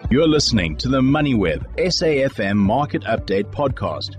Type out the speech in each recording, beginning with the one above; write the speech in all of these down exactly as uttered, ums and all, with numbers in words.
You're listening to the MoneyWeb S A F M Market Update podcast.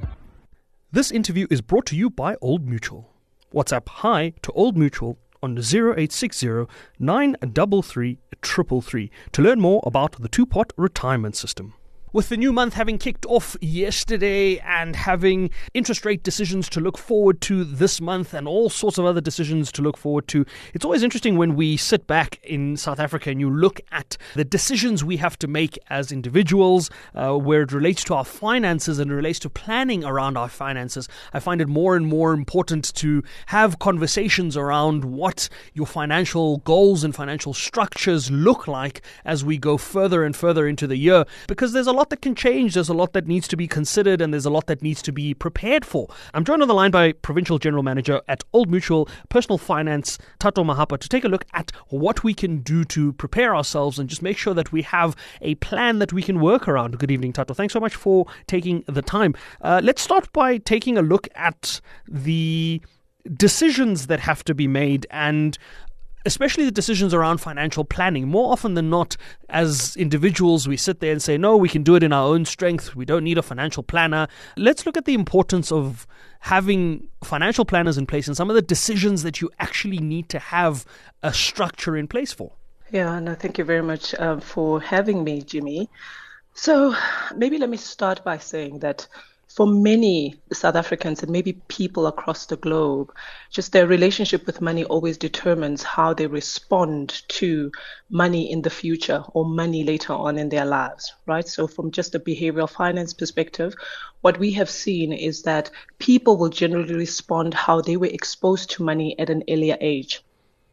This interview is brought to you by Old Mutual. WhatsApp hi to Old Mutual on zero eight six zero nine three three three three to learn more about the two-pot retirement system. With the new month having kicked off yesterday and having interest rate decisions to look forward to this month and all sorts of other decisions to look forward to, it's always interesting when we sit back in South Africa and you look at the decisions we have to make as individuals, uh, where it relates to our finances and it relates to planning around our finances. I find it more and more important to have conversations around what your financial goals and financial structures look like as we go further and further into the year, because there's a lot that can change, there's a lot that needs to be considered, and there's a lot that needs to be prepared for. I'm joined on the line by Provincial General Manager at Old Mutual Personal Finance, Thato Mahapa, to take a look at what we can do to prepare ourselves and just make sure that we have a plan that we can work around. Good evening, Thato. Thanks so much for taking the time. Uh, let's start by taking a look at the decisions that have to be made, and especially the decisions around financial planning. More often than not, as individuals, we sit there and say, no, we can do it in our own strength. We don't need a financial planner. Let's look at the importance of having financial planners in place and some of the decisions that you actually need to have a structure in place for. Yeah, no, thank you very much um, for having me, Jimmy. So maybe let me start by saying that for many South Africans and maybe people across the globe, just their relationship with money always determines how they respond to money in the future or money later on in their lives, right? So from just a behavioral finance perspective, what we have seen is that people will generally respond how they were exposed to money at an earlier age.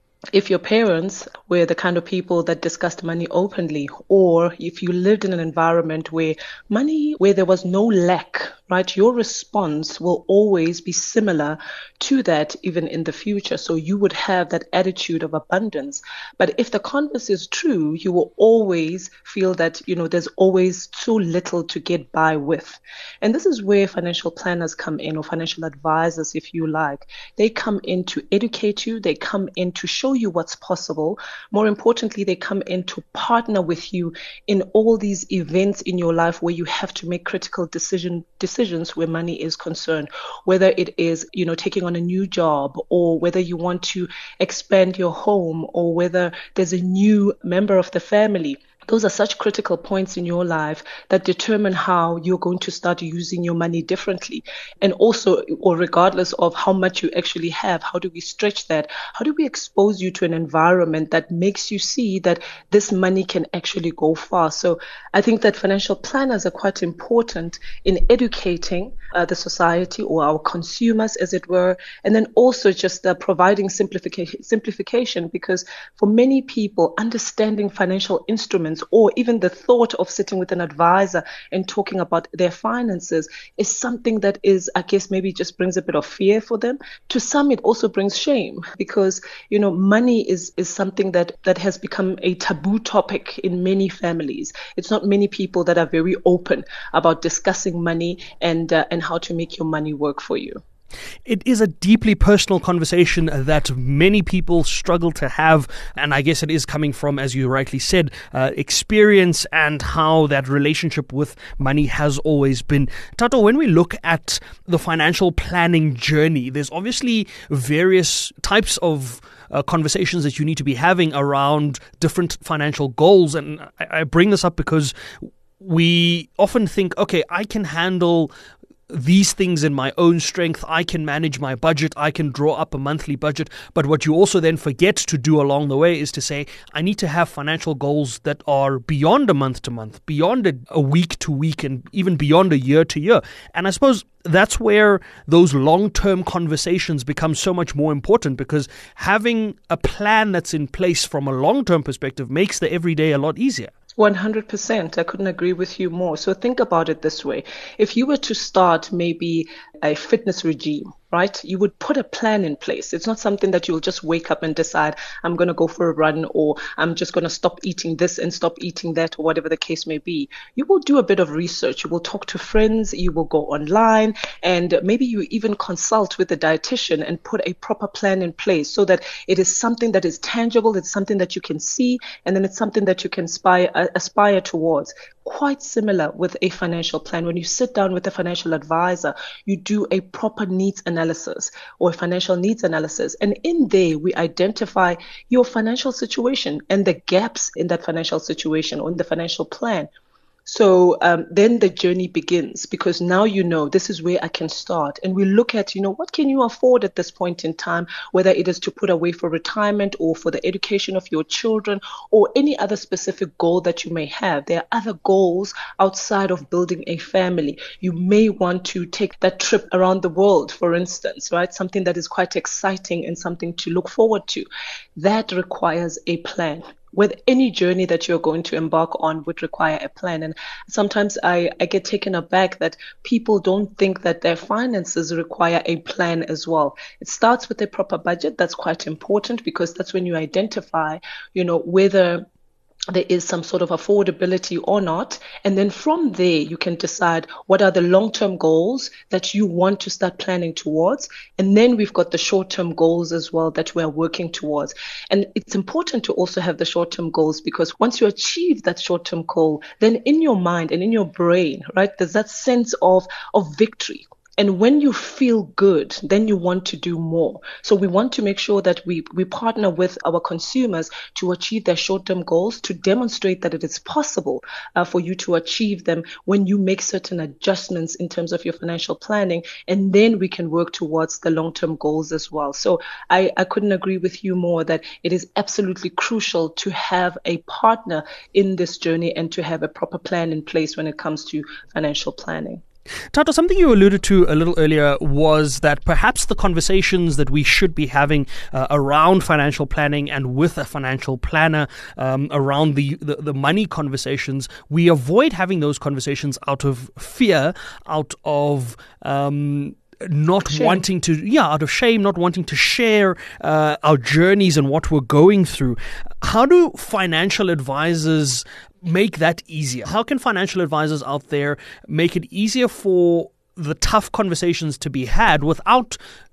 If your parents were the kind of people that discussed money openly, or if you lived in an environment where money, where there was no lack, right, your response will always be similar to that even in the future. So you would have that attitude of abundance. But if the converse is true, you will always feel that, you know, there's always too little to get by with. And this is where financial planners come in, or financial advisors, if you like. They come in to educate you. They come in to show you what's possible. More importantly, they come in to partner with you in all these events in your life where you have to make critical decision decisions where money is concerned, whether it is, you know, taking on a new job, or whether you want to expand your home, or whether there's a new member of the family. Those are such critical points in your life that determine how you're going to start using your money differently. And also, or regardless of how much you actually have, how do we stretch that? How do we expose you to an environment that makes you see that this money can actually go far? So I think that financial planners are quite important in educating uh, the society, or our consumers, as it were, and then also just uh, providing simplification, simplification, because for many people, understanding financial instruments, or even the thought of sitting with an advisor and talking about their finances, is something that is, I guess, maybe just brings a bit of fear for them. To some, it also brings shame, because, you know, money is, is something that, that has become a taboo topic in many families. It's not many people that are very open about discussing money and, uh, and how to make your money work for you. It is a deeply personal conversation that many people struggle to have, and I guess it is coming from, as you rightly said, uh, experience and how that relationship with money has always been. Thato, when we look at the financial planning journey, there's obviously various types of Uh, conversations that you need to be having around different financial goals. And I, I bring this up because we often think, okay, I can handle these things in my own strength. I can manage my budget. I can draw up a monthly budget. But what you also then forget to do along the way is to say, I need to have financial goals that are beyond a month to month, beyond a, a week to week, and even beyond a year to year. And I suppose that's where those long-term conversations become so much more important, because having a plan that's in place from a long-term perspective makes the everyday a lot easier. one hundred percent. I couldn't agree with you more. So think about it this way. If you were to start maybe a fitness regime, right? You would put a plan in place. It's not something that you'll just wake up and decide, I'm going to go for a run, or I'm just going to stop eating this and stop eating that, or whatever the case may be. You will do a bit of research. You will talk to friends. You will go online, and maybe you even consult with a dietitian and put a proper plan in place so that it is something that is tangible. It's something that you can see, and then it's something that you can aspire, uh, aspire towards. Quite similar with a financial plan. When you sit down with a financial advisor, you do a proper needs analysis or a financial needs analysis. And in there, we identify your financial situation and the gaps in that financial situation or in the financial plan. So um, then the journey begins, because now you know this is where I can start. And we look at, you know, what can you afford at this point in time, whether it is to put away for retirement or for the education of your children or any other specific goal that you may have. There are other goals outside of building a family. You may want to take that trip around the world, for instance, right? Something that is quite exciting and something to look forward to. That requires a plan. With any journey that you're going to embark on would require a plan. And sometimes I, I get taken aback that people don't think that their finances require a plan as well. It starts with a proper budget. That's quite important, because that's when you identify, you know, whether there is some sort of affordability or not. And then from there, you can decide what are the long-term goals that you want to start planning towards. And then we've got the short-term goals as well that we're working towards. And it's important to also have the short-term goals, because once you achieve that short-term goal, then in your mind and in your brain, right, there's that sense of, of victory. And when you feel good, then you want to do more. So we want to make sure that we, we partner with our consumers to achieve their short-term goals, to demonstrate that it is possible uh, for you to achieve them when you make certain adjustments in terms of your financial planning. And then we can work towards the long-term goals as well. So I, I couldn't agree with you more that it is absolutely crucial to have a partner in this journey and to have a proper plan in place when it comes to financial planning. Tato, something you alluded to a little earlier was that perhaps the conversations that we should be having uh, around financial planning and with a financial planner um, around the, the, the money conversations, we avoid having those conversations out of fear, out of um, not shame. wanting to, yeah, out of shame, not wanting to share uh, our journeys and what we're going through. How do financial advisors make that easier? How can financial advisors out there make it easier for the tough conversations to be had without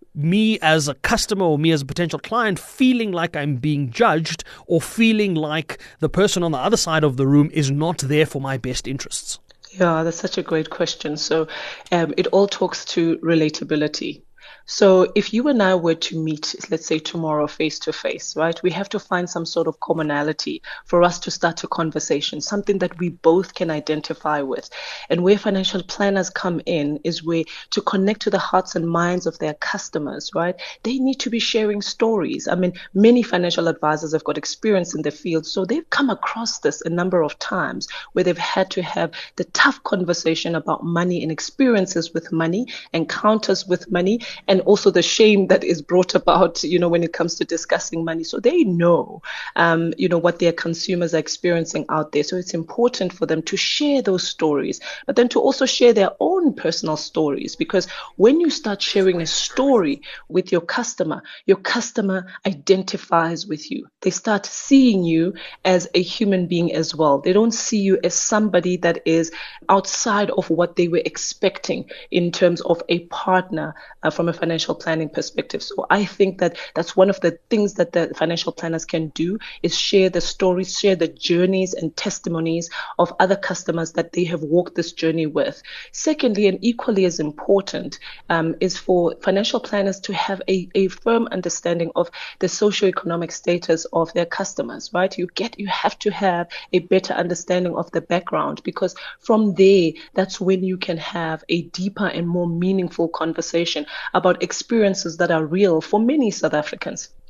me as a customer or me as a potential client feeling like I'm being judged or feeling like the person on the other side of the room is not there for my best interests? Yeah, that's such a great question. So um, it all talks to relatability. So if you and I were to meet, let's say tomorrow face to face, right, we have to find some sort of commonality for us to start a conversation, something that we both can identify with. And where financial planners come in is where to connect to the hearts and minds of their customers, right? They need to be sharing stories. I mean, many financial advisors have got experience in the field, so they've come across this a number of times where they've had to have the tough conversation about money and experiences with money, encounters with money, and also the shame that is brought about, you know, when it comes to discussing money. So they know, um, you know, what their consumers are experiencing out there. So it's important for them to share those stories, but then to also share their own personal stories, because when you start sharing a story with your customer, your customer identifies with you. They start seeing you as a human being as well. They don't see you as somebody that is outside of what they were expecting in terms of a partner uh, from a financial planning perspective. So I think that that's one of the things that the financial planners can do, is share the stories, share the journeys and testimonies of other customers that they have walked this journey with. Secondly, and equally as important, um, is for financial planners to have a, a firm understanding of the socioeconomic status of their customers, right? You get, you have to have a better understanding of the background, because from there, that's when you can have a deeper and more meaningful conversation about experiences that are real for many South Africans.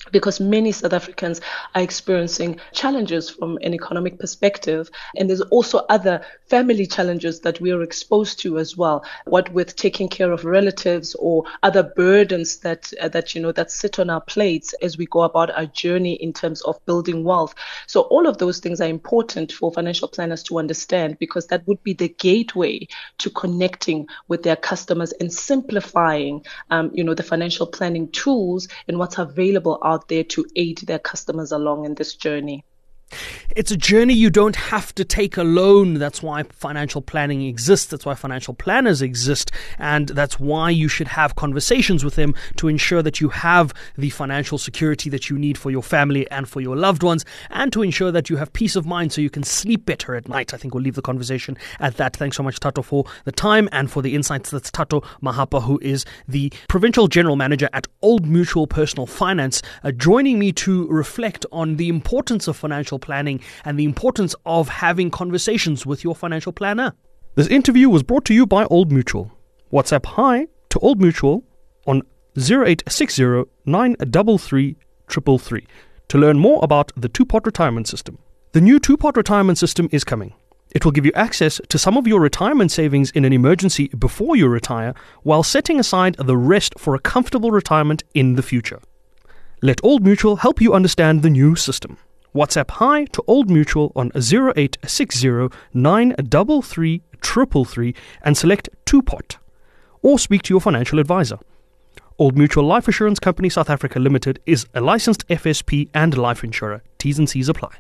because many South Africans are experiencing challenges from an economic perspective. And there's also other family challenges that we are exposed to as well, what with taking care of relatives or other burdens that, uh, that you know, that sit on our plates as we go about our journey in terms of building wealth. So all of those things are important for financial planners to understand, because that would be the gateway to connecting with their customers and simplifying, um, you know, the financial planning tools and what's available out there to aid their customers along in this journey. It's a journey you don't have to take alone. That's why financial planning exists. That's why financial planners exist. And that's why you should have conversations with them to ensure that you have the financial security that you need for your family and for your loved ones, and to ensure that you have peace of mind so you can sleep better at night. I think we'll leave the conversation at that. Thanks so much, Thato, for the time and for the insights. That's Thato Mahapa, who is the Provincial General Manager at Old Mutual Personal Finance, uh, joining me to reflect on the importance of financial planning and the importance of having conversations with your financial planner. This interview was brought to you by Old Mutual. WhatsApp hi to Old Mutual on zero eight six zero nine three three three three to learn more about the two-pot retirement system. The new two-pot retirement system is coming. It will give you access to some of your retirement savings in an emergency before you retire, while setting aside the rest for a comfortable retirement in the future. Let Old Mutual help you understand the new system. WhatsApp hi to Old Mutual on zero eight six zero nine three three three three and select two-pot, or speak to your financial advisor. Old Mutual Life Assurance Company South Africa Limited is a licensed F S P and life insurer. T's and C's apply.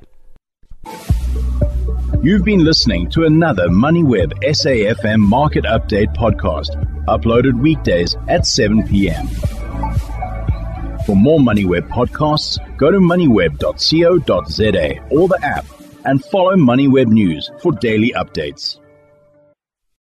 You've been listening to another MoneyWeb S A F M Market Update podcast, uploaded weekdays at seven p.m. For more MoneyWeb podcasts, go to moneyweb dot co dot za or the app, and follow MoneyWeb News for daily updates.